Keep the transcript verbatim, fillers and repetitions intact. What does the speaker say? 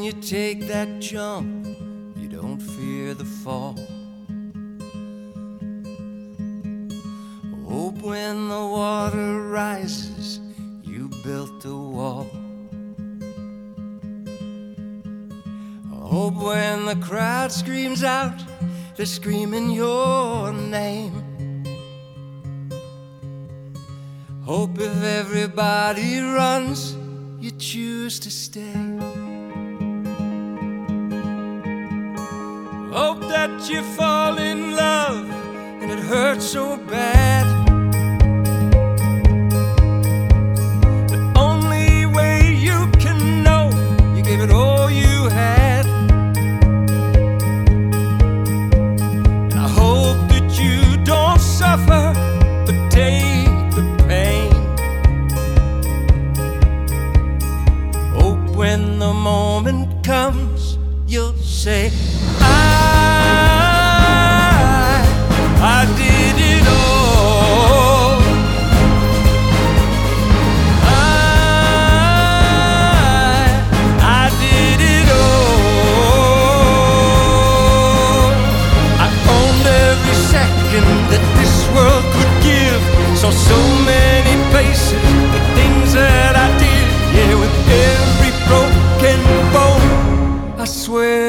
when you take that jump, you don't fear the fall. Hope when the water rises, you built a wall. Hope when the crowd screams out, they're screaming your name. Hope if everybody runs, you choose to stay. Hope that you fall in love and it hurts so bad. The only way you can know, you gave it all you had. And I hope that you don't suffer, but take the pain. Hope when the moment comes, you'll say, I did it all. I, I did it all. I owned every second that this world could give. Saw so many places, the things that I did. Yeah, with every broken bone, I swear